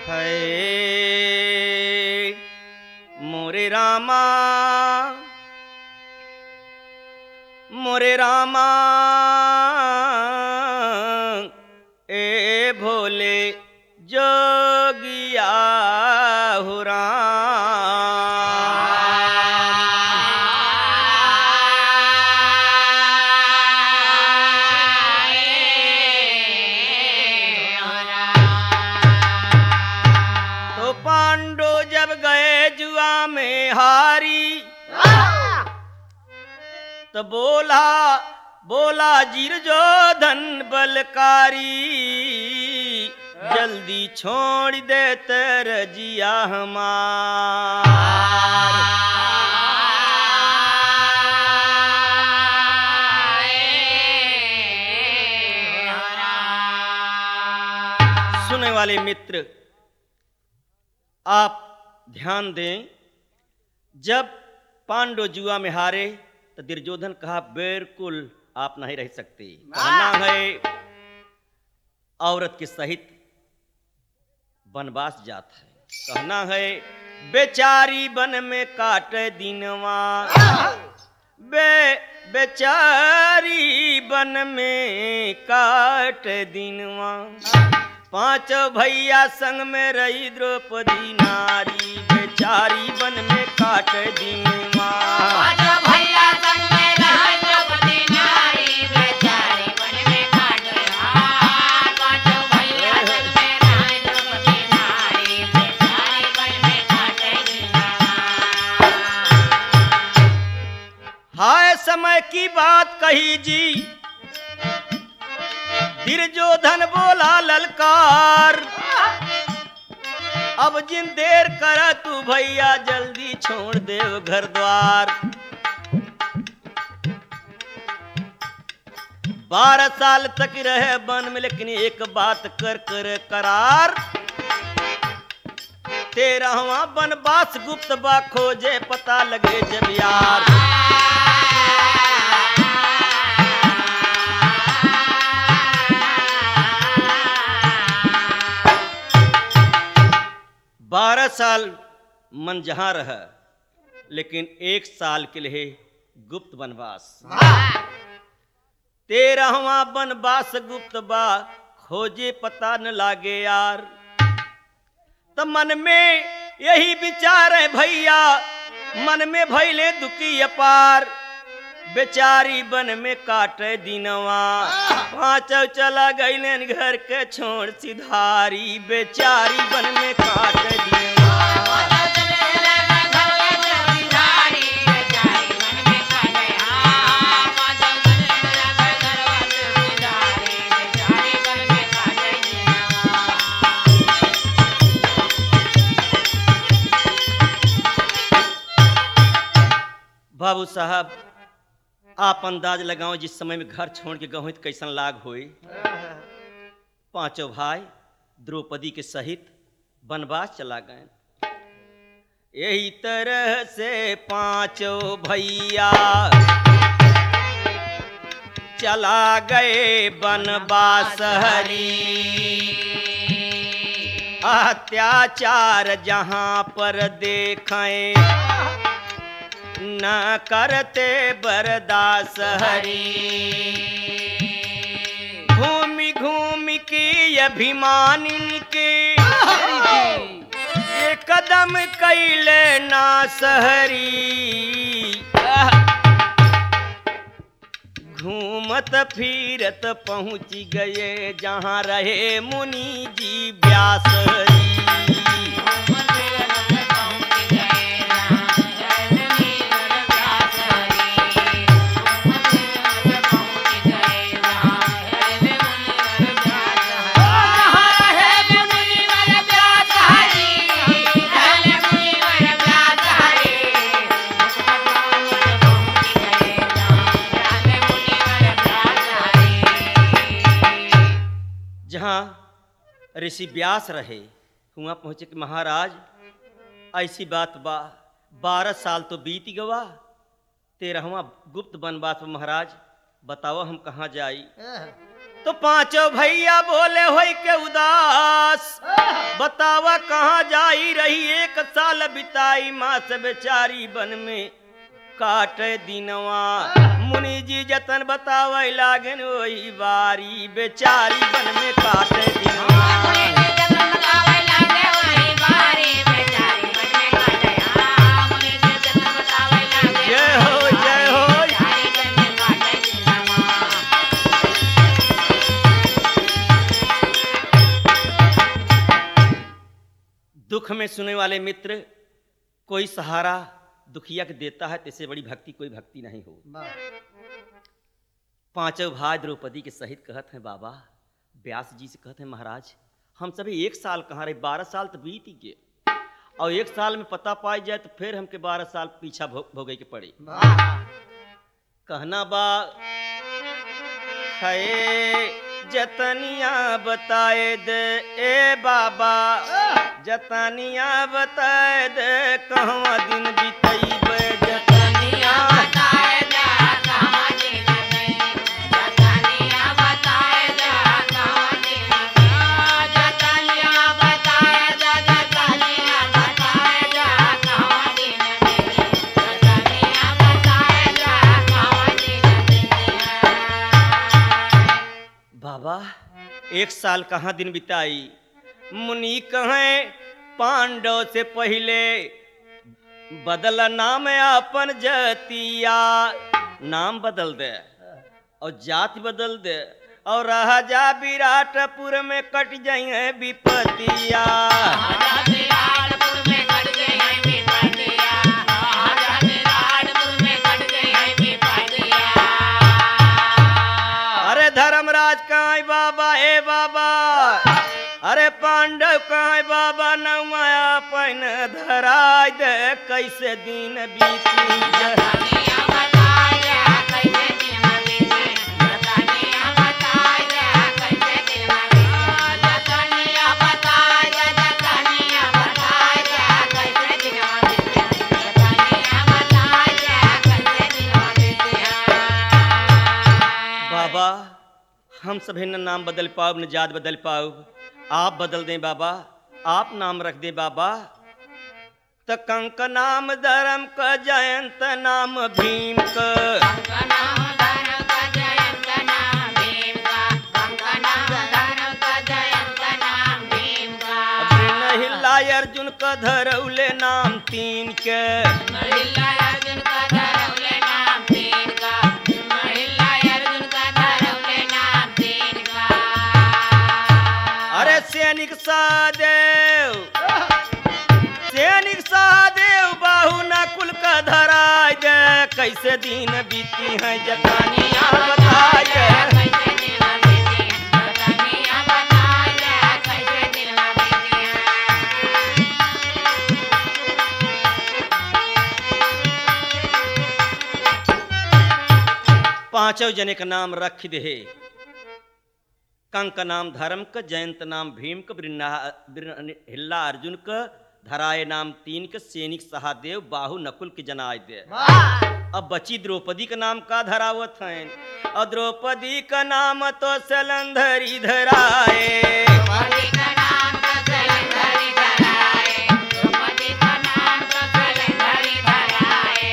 है मोरे रामा मोरे रामा ए भोले जोगिया हो तो पांडो जब गए जुआ में हारी तो बोला जिरजोधन बलकारी जल्दी छोड़ दे तरजिया हमार। सुनने वाले मित्र आप ध्यान दें, जब पांडव जुआ में हारे तो दुर्योधन कहा बिल्कुल आप नहीं रह सकते, कहना है औरत के सहित वनवास जात है, कहना है बेचारी वन में काटे दिनवा बेचारी वन में काटे दिनवा। पांचों भैया संग में रही द्रौपदी नारी बेचारी वन में काटे दिनवा। पांचों भैया संग में रही द्रौपदी नारी बेचारी वन में काटे पांचों भैया संग में रही द्रौपदी नारी बेचारी वन में काटे हाय समय की बात कही जी, दुर्योधन बोला ललकार अब जिन देर करा तू भैया जल्दी छोड़ दे घर द्वार। 12 साल तक रहे वन में लेकिन एक बात कर करार 13वां वनवास गुप्त बा खोजे पता लगे जब यार। 12 साल मन जहां रहा लेकिन 1 साल के लिए गुप्त वनवास। 13वां वनवास गुप्त बा खोजे पता न लागे यार। तो मन में यही विचार है भैया मन में भैले दुखी अपार बेचारी वन में काटे दिनवा। पांचों चला गईले घर के छोड़ सिधारी बेचारी वन में काटे दिनवा। बाबू साहब आप अंदाज लगाओ जिस समय में घर छोड़ के गहुँ कैसन लाग हुई। पांचों भाई द्रौपदी के सहित वनवास चला गए। यही तरह से पांचों भैया चला गए वनवास हरी। अत्याचार जहां पर देखें न करते बर्दाश्त हरी। घूमी घूमी की अभिमानी के ये कदम कैले ना सहरी। घूमत फिरत पहुँच गए जहाँ रहे मुनि जी व्यास हरी। ऋषि व्यास रहे वहाँ पहुँचे कि महाराज ऐसी बात बा 12 साल तो बीत गवा 13वां गुप्त वनवास में महाराज बताओ हम कहाँ जाई। तो पांचों भैया बोले होई के उदास बतावा कहाँ जाई रही, 1 साल बिताई माँ से बेचारी वन में काटे दिनवा। मुनि जी जतन बतावे लागन वही बारी, बेचारी वन में काटे दिनवा। जय हो जय हो। दुख में सुने वाले मित्र, कोई सहारा दुखिया के देता है, तैसे बड़ी भक्ति कोई भक्ति नहीं हो। पांचों भाई द्रौपदी के सहित कहत हैं बाबा, व्यास जी से कहते हैं महाराज हम सभी 1 साल कहाँ रहे, 12 साल तो बीत ही गए, और 1 साल में पता पाई जाए तो फिर हमके 12 साल पीछा भोगे के पड़े। कहना बा है जतनिया बताए दे ए बाबा, जतनिया बताए दे कहवा दिन बीतैबे, जतनिया बताए जा कहवा दिन बीतैबे, जतनिया बताए जा कहवा दिन बीतैबे, जतनिया बताए जा, जतनिया बताए जा कहवा दिन बीतैबे, जतनिया बताए जा कहवा दिन बीतैबे। बाबा 1 साल कहाँ दिन बिताई, मुनि कहें पांडव से पहले बदल नाम अपन जतिया, नाम बदल दे और जाति बदल दे, और राजा विराटपुर में कट जाए विपतिया। विराटपुर में कट गई है विपतिया, विराटपुर में कट गई है विपतिया। अरे धर्मराज कहाँ बाबा ए बाबा, अरे पांडव कहाँ बाबा, नौमाया अपन धराय दे कैसे दिन बीती। जतनिया बताए जा कैसे दिन बीते, जतनिया बताए जा कैसे दिन बीते, जतनिया बताए जा, जतनिया बताए जा कैसे दिन बीते, जतनिया बताए जा कैसे दिन बीते। बाबा हम सभी न नाम बदल पाओ न जात बदल पाओ, आप बदल दें बाबा, आप नाम रख दे बाबा। त कंक नाम धर्म का जयंत नाम भीम का, कंका नाम धर्म का जयंत नाम भीम का, कंका नाम धर्म का जयंत नाम भीम का। हिल्ला अर्जुन का धरौले नाम 3 के, महिला अर्जुन का धरौले नाम 3 का, महिला अर्जुन का धरौले नाम 3 का। अरे सैनिक सहदेव, सैनिक सहदेव बाहु नकुल का धराय दे कैसे दिन बीती है, जतनिया बताए दे। कैसे दिन बीती है, जतनिया बताए जा कैसे दिन बीती है। पांचों जने का नाम रख दे, कंक नाम धर्म का, जयंत नाम भीम का, हिल्ला अर्जुन का, धराए नाम 3 के, सैनिक सहदेव बाहु नकुल के जनाय दे। अब बची द्रौपदी का नाम का धरावत है, और द्रौपदी का नाम तो सलंधरी धराए। द्रौपदी का नाम तो सलंधरी धराए, द्रौपदी का नाम तो सलंधरी धराए।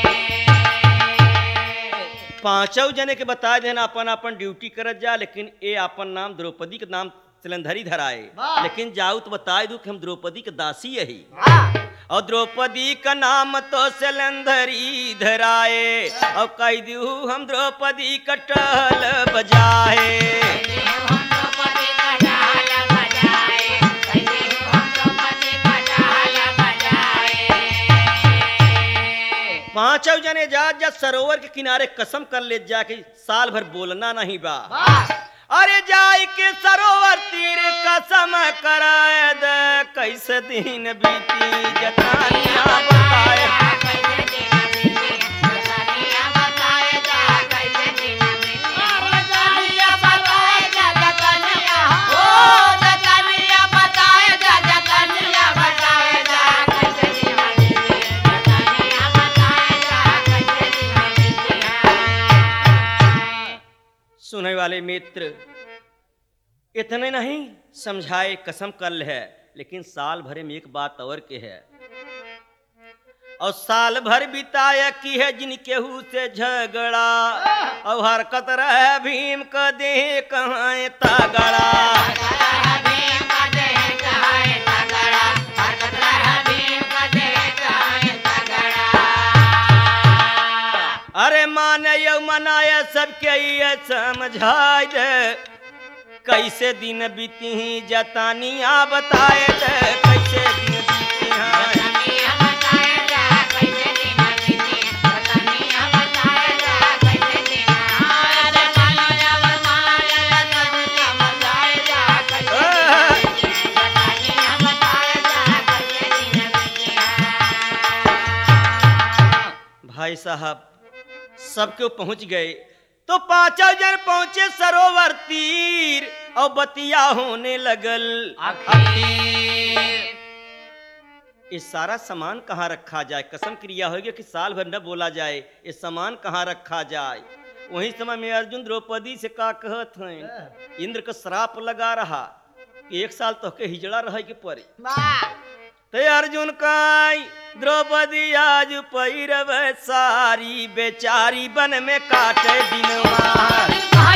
पांचों जने के बता देना अपन अपन ड्यूटी करत जा, लेकिन ए अपन नाम द्रौपदी का नाम सिलंधरी धराए, लेकिन जाऊ तो बताए दू कि हम द्रौपदी के दासी यही, और द्रौपदी का नाम तो सिलंधरी धराए, और कह दू हम द्रौपदी का टहल बजाए। हम द्रौपदी का ढाल बजाए, हम द्रौपदी का ढाल बजाए। पांचों जने जा सरोवर के किनारे कसम कर ले जा कि साल भर बोलना नहीं बा। अरे जाई के सरोवर तीर कसम कराए दे कैसे दिन बीती, जतनिया बताए। कैसे दिन बीती, जतनिया बताए जा कैसे दिन बीती, जतनिया बताए जा, जतनिया हो, जतनिया बताए जा, जतनिया बताए जा कैसे दिन बीती, जतनिया बताए जा कैसे दिन बीती। सुनने वाले मित्र, इतने नहीं समझाए कसम कर है लेकिन साल भर में एक बात और के है। और साल भर बिताया की है जिन केहू से झगड़ा, और हरकत रहे भीम का देह कहाँ तगड़ा। अरे माने यौ मनाया सबके ये समझाए दे, कैसे दिन बीती जतानिया बताए दे, कैसे दिन बीती हैं। भाई साहब सबके पहुंच गए तो पांचों जन पहुंचे सरोवर तीर, और बतिया होने लगल। ये सारा सामान कहाँ रखा जाए, कसम क्रिया होगी कि साल भर न बोला जाए ये सामान कहाँ रखा जाए। वही समय में अर्जुन द्रौपदी से का कहत हैं, इंद्र का श्राप लगा रहा कि 1 साल तो के हिजड़ा रहे के पड़ी। ते अर्जुन काई द्रौपदी आज पैरव सारी, बेचारी बन में काटे दिनवा।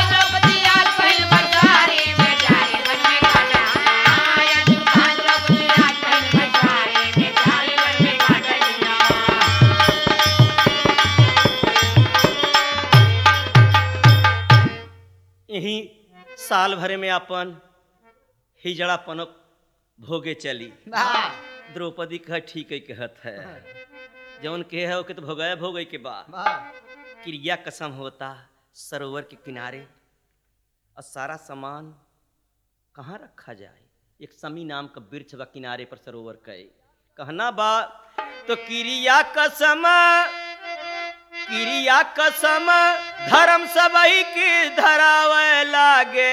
यही साल भर में अपन हिजड़ापन भोगे चली। द्रौपदी कह ठीक है कहत है, जौन के है ओके तो भोगाया भोगे के बाद क्रिया कसम होता सरोवर के किनारे, और सारा सामान कहाँ रखा जाए। एक समी नाम का वृक्ष बा किनारे पर सरोवर के, कहना बा तो क्रिया कसम धर्म सबही की धरावे लागे।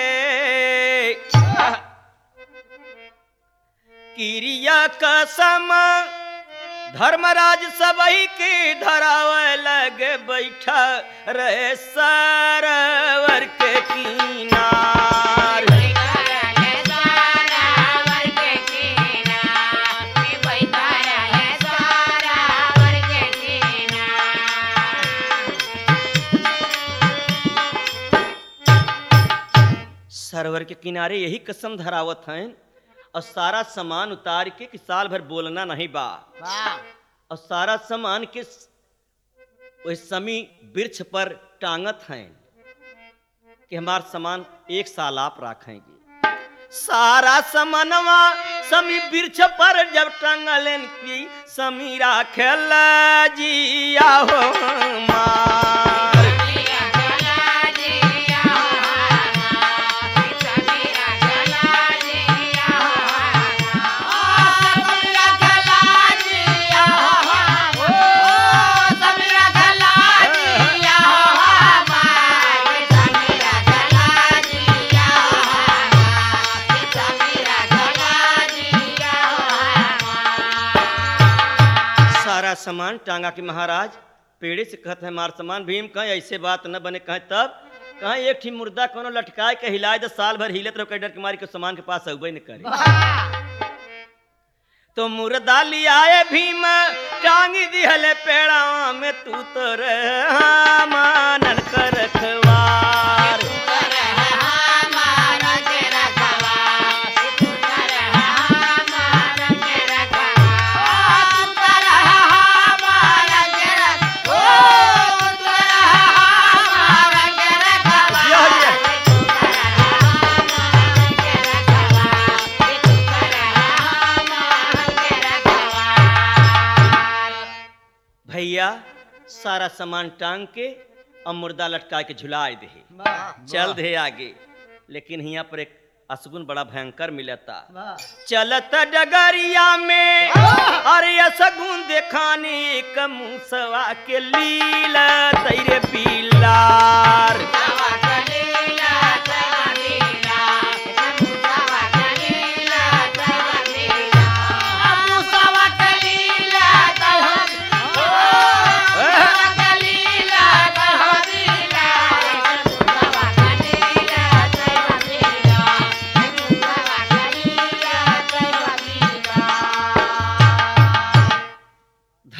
क्रिया कसम धर्मराज सबही की धरावे लगे, बैठा रहे सरोवर के किनार। सरोवर के किनारे यही कसम धरावत हैं, और सारा सामान उतार के कि साल भर बोलना नहीं बा, और सारा सामान के वही समी वृक्ष पर टांगत हैं कि हमारा सामान 1 साल आप रखेंगे। सारा सामानवा समी वृक्ष पर जब टांगलन की, समी राखेल जिया हो मार। सामान टांगा के महाराज पेड़े से कहते हैं मार सामान। भीम कहें ऐसे बात न बने, कहें तब कहें एकठी मुर्दा कोनो लटकाए के हिलाए तो साल भर हिलत रहो, डर के मारी के सामान के पास अबे न करे। तो मुर्दा लियाए भीम टांगी दिहले पेड़ा में, तू तो रह मानन कर रखवार। भैया सारा सामान टांग के और मुर्दा लटका के झुलाए दे, चल दे आगे। लेकिन यहाँ पर एक असगुन बड़ा भयंकर मिलता। चलत डगरिया में अरे असगुन देखाने एक मूसवा के लीला तेरे पीलार।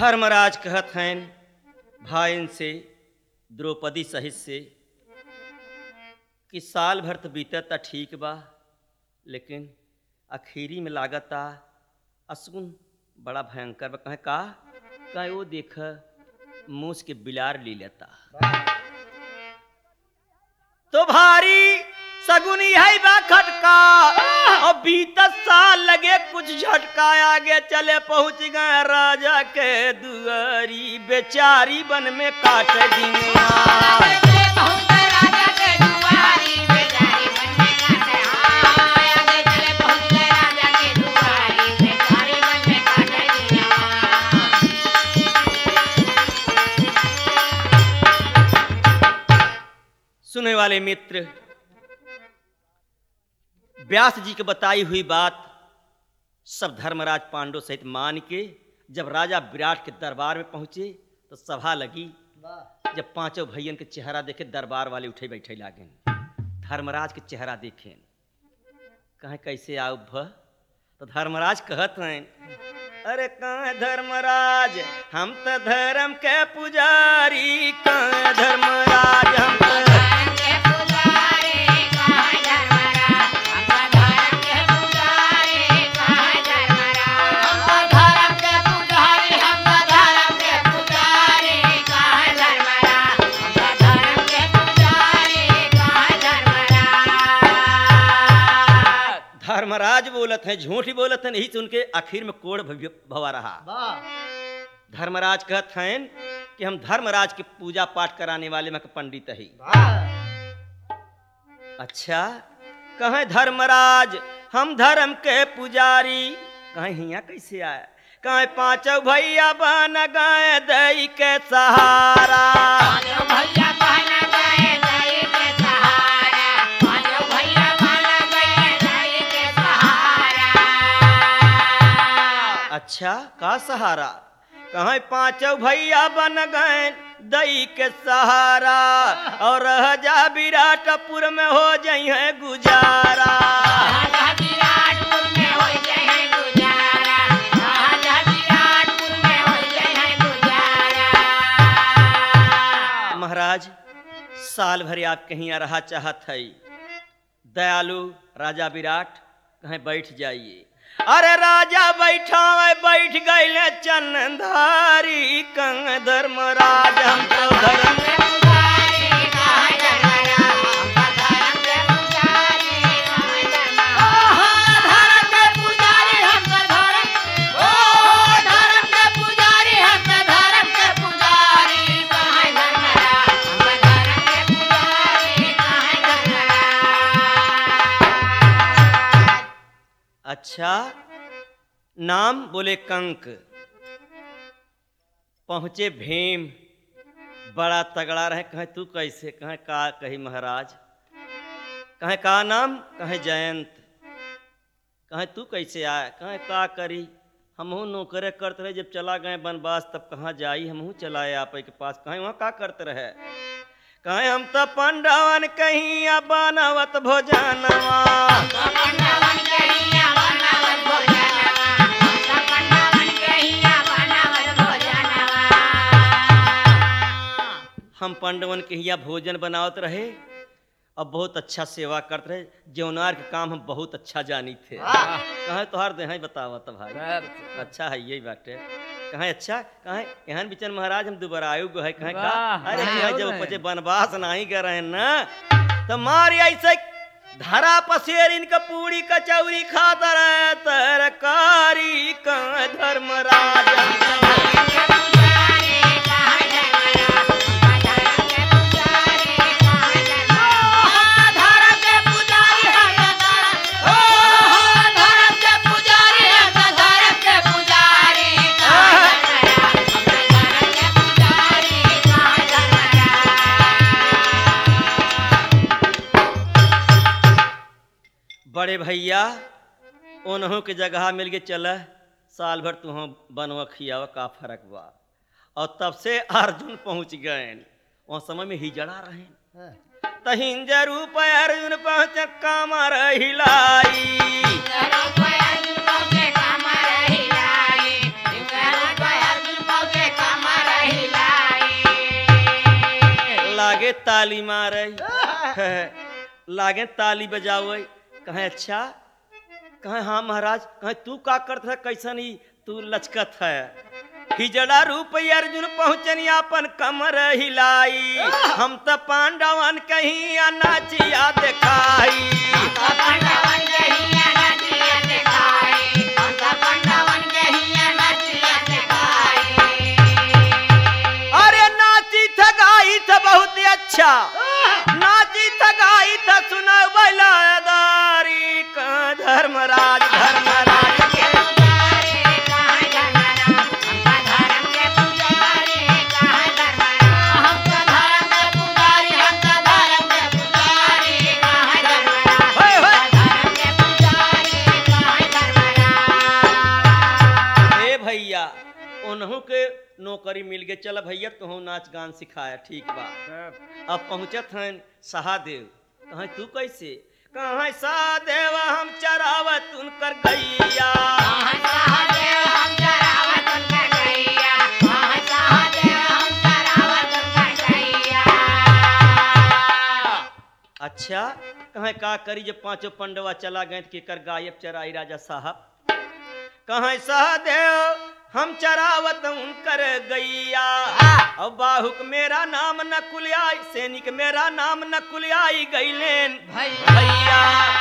धर्मराज कहत हैं भाइन से, द्रौपदी सहित से, कि साल भर तो बीतता ठीक बा, लेकिन आखिरी में लागता असगुन बड़ा भयंकर बा। कहे का कहे वो देख मूस के बिलार ली लेता तो भारी सगुनी है बा खटका। और बीतत साल लगे कुछ झटका, आगे चले पहुंच गए राजा के दुआरी, बेचारी बन में काट दिया। सुनने वाले मित्र, व्यास जी की बताई हुई बात सब धर्मराज पांडु सहित मान के जब राजा विराट के दरबार में पहुंचे तो सभा लगी। जब पांचों भैयन के चेहरा देखे दरबार वाले उठे बैठे लागे। धर्मराज के चेहरा देखे, कहे कैसे आओ भ? तो धर्मराज कहत हैं, अरे कहे धर्मराज हम तो धर्म के पुजारी, कहे धर्मराज हम तो धर्मराज बोलत हैं, झूठ ही बोलत हैं, नहीं तो उनके आखिर में कोड़ भवा रहा। धर्मराज कहत हैं कि हम धर्मराज की पूजा पाठ कराने वाले में पंडित ही। अच्छा, कहें धर्मराज हम धर्म के पुजारी, कहें हिया कैसे आया? कहें पांचों भैया बन गए दई के सहारा। अच्छा, का सहारा? कहें पांचों भैया बन गए दई के सहारा, और रह जा विराटपुर में हो जाई है गुजारा। महाराज साल भर आप कहीं रहा चाहत है, दयालु राजा विराट कहें बैठ जाइए। अरे राजा बैठा बैठ गए चंधारी, कंग धर्मराज हम तो धर्म अच्छा, नाम बोले कंक। पहुंचे भीम, बड़ा तगड़ा रहे। कहे तू कैसे? कहे का कही महाराज। कहे का नाम? कहे जयंत। कहे तू कैसे आया? कहे का करी, हमहू नौकरे करते रहे, जब चला गए बनवास तब कहाँ जाई, हमहू चलाए आप के पास। कहे वहाँ का करते रहे? कहे हम तो पंडवन कहीं बनावत भोजनवा। हम पंडवन के हिया भोजन बनावत रहे और बहुत अच्छा सेवा करते रहे, जौनार के काम हम बहुत अच्छा जानी थे। कहे तोहार दे बतावत भाई, अच्छा है यही बाटे। कहे अच्छा, कहे यहाँ बिचन महाराज हम दोबारा आयु गो है। कहे का? अरे जब पचे बनवास नहीं कर रहे न तो मारी ऐसे धरा पसेर इनका पूरी कचौरी खाता रहे तरकारी। कहे धर्मराज बड़े भैया उन्हों के जगह मिल के चल, साल भर तुम बनवा खियावा, का फर्क बा। और तब से अर्जुन पहुंच गए, वहाँ समय में हिजड़ा रहे। तहिंजर रूप अर्जुन पहुंच कामर हिलाई। पहुंचे लागे ताली मारे लागे ताली बजावे। कहे अच्छा, कहे हाँ महाराज, कहे तू का करत है, कैसन ही तू लचकत है। हिजड़ा रूप अर्जुन पहुँचनी अपन कमर हिलाई, हम तो पांडवन कहीं नाचिया दिखाई। अरे नाची थगाई था बहुत अच्छा, नाची थगाई था सुना बलादारी का धर्मराज धर्मराज के भैया उन्हों के नौकरी मिल गई। चल भैया तुहू नाच गान सिखाया, ठीक बा। अब पहुंचत हैं सहादेव। कहे तू कैसे, कहे सहादेव हम चरावत उनकर गैया। अच्छा, कहे का करी जब पांचों पंडवा चला गए के कर गायब चराई राजा साहब। कहे सहादेव हम चरावत उनकर गैया, और बाहुक मेरा नाम नकुलियाई, सैनिक मेरा नाम नकुलियाई गईलेन भैया।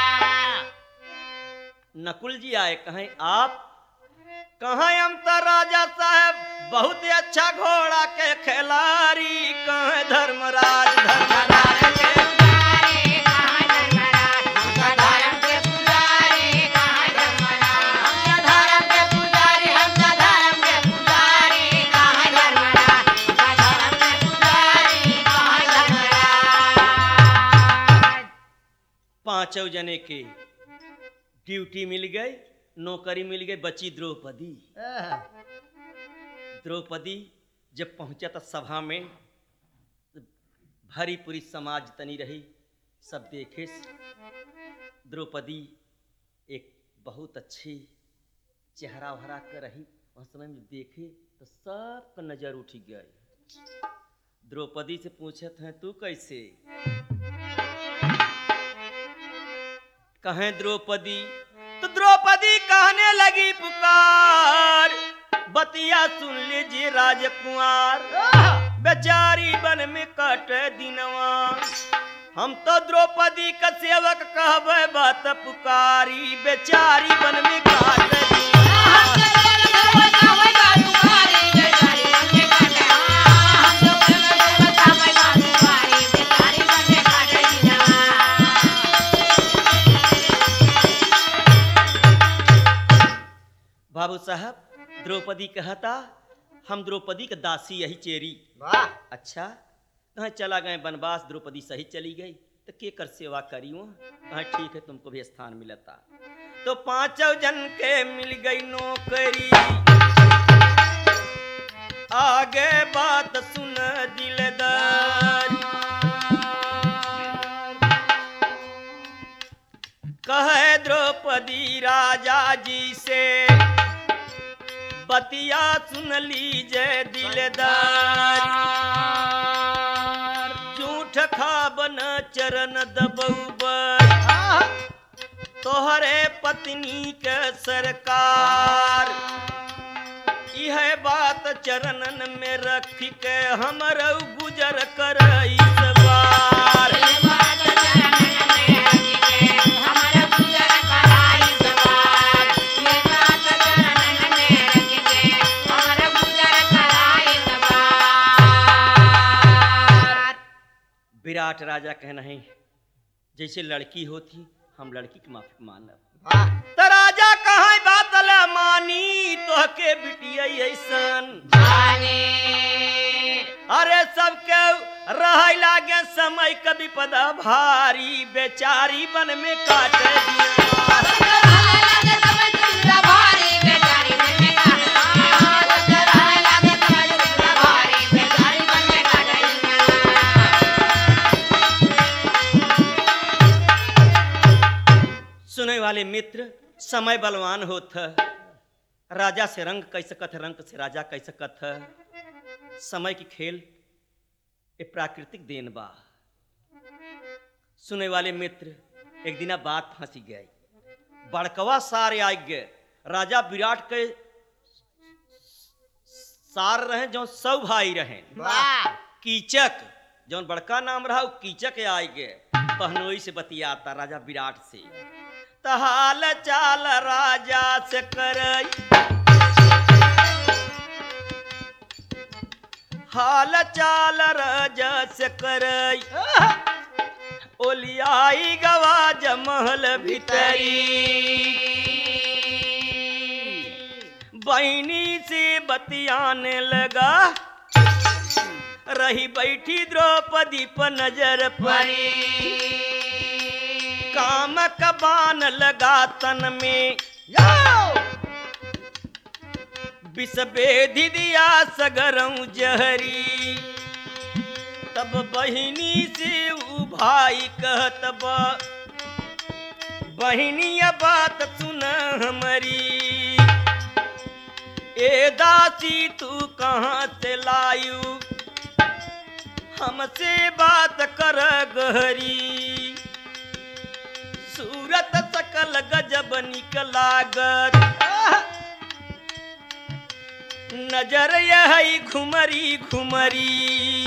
नकुल जी आए, कहें आप, कहें हम तो राजा साहब बहुत अच्छा घोड़ा के खिलाड़ी, कहें धर्मराज धर्मराज के पांचों जने के ड्यूटी मिल गई, नौकरी मिल गई। बची द्रौपदी। द्रौपदी जब पहुंचा था सभा में, भरी पूरी समाज तनी रही, सब देखे द्रौपदी एक बहुत अच्छी चेहरा भरा कर रही। वह समय में देखे तो सबका नजर उठ गई। द्रौपदी से पूछत हैं तू कैसे, कहें द्रौपदी, तो द्रौपदी कहने लगी पुकार, बतिया सुन लीजिए राजकुमार, बेचारी बन में कट दिनवा, हम तो द्रौपदी का सेवक कहबे बात पुकारी, बेचारी बन में काट बाबू साहब। द्रौपदी कहता हम द्रौपदी का दासी यही चेरी। अच्छा, कहाँ चला गए वनवास, द्रौपदी सही चली गई तो के कर सेवा करी वहाँ। कहाँ ठीक है तुमको भी स्थान मिलता। तो पांचों जन के मिल गई नौकरी, आगे बात सुन दिलदार। कहे द्रौपदी राजा जी से, बतिया सुन लीजे दिलदार, झूठ खाबन चरण दबौबर, तोहरे पत्नी के सरकार, यह बात चरणन में रख के हमर गुजर कर इस बार। विराट राजा कहना है जैसे लड़की होती हम लड़की की माफी मानब। तो राजा कहाँ बात ला मानी, तो के बिटिया ऐसन अरे सबके रह लागे समय कभी पदा भारी, बेचारी बन में काट दिया। सुने वाले मित्र, समय बलवान होत है, राजा से रंग कह सकत है, रंग से राजा कह सकत है। समय की खेल ये प्राकृतिक देन बा। सुने वाले मित्र, एक दिना बात फंसी गई। बड़कवा सारे आ गए। राजा विराट के सार रहे जो सौ भाई रहे। वाह कीचक जौन बड़का नाम रहा, कीचक आए गए। पहनोई से बतियाता राजा विराट से, तहाल चाल राजा से करई, हाल चाल राजा से करई, ओलियाई गवा जमहल भीतरी, बहनी से बतियाने लगा, रही बैठी द्रौपदी पर नजर पड़ी, काम कबान लगा तन में, विष बेधि दिया सगरऊ जहरी, तब बहिनी से ऊ भाई कहत बा, बहिनी बात सुन हमारी, ए दासी तू कहाँ से लायू, हमसे बात कर गहरी, सूरत सकल गजब निकलागत, नजर यही घुमरी घुमरी,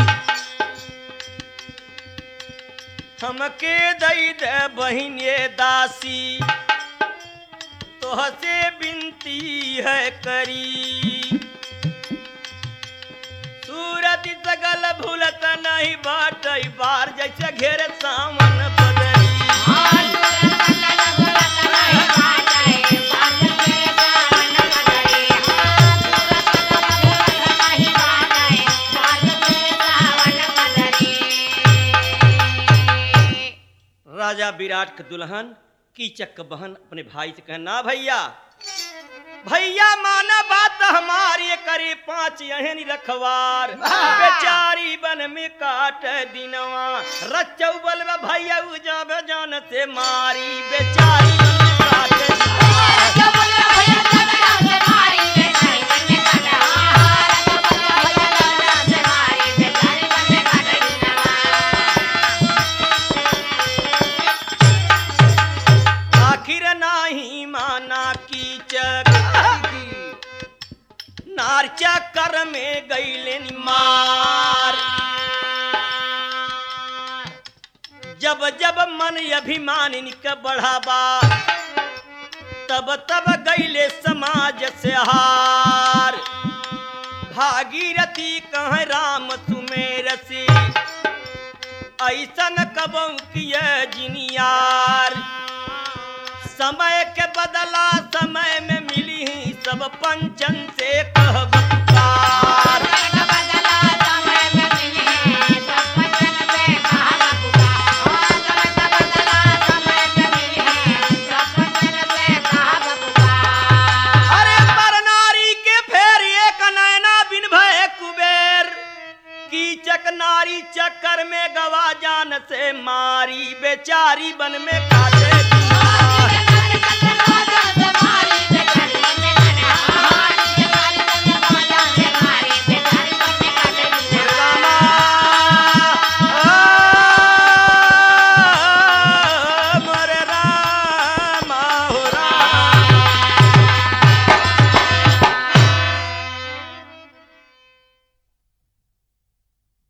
हमके दई दे बहिने दासी, तोहसे बिनती है करी, सूरत सगल भूलत नहीं बाट, बार जैसे घेर सामन बदरी, राजा विराट के दुल्हन कीचक के बहन अपने भाई से कहे, ना भैया, भैया माना बात हमारी, करे 5 यहनी रखवार, बेचारी बन में काट दिनवा, रचौ बलवा भैया उजा जान से मारी, बेचारी बन में काट नहीं माना कीचक, नार चक्कर में गईले मार, जब जब मन अभिमान इनका बढ़ावा, तब तब गईले समाज से हार, भागीरथी कह राम सुमेर से, ऐसन कबू किए जिनियार, समय के बदला समय में मिली ही सब पंचन से कह पुकार, अरे पर नारी के फेर एक नैना बिन भय कुबेर, कीचक नारी चक्कर में गवा जान से मारी, बेचारी बन में काटे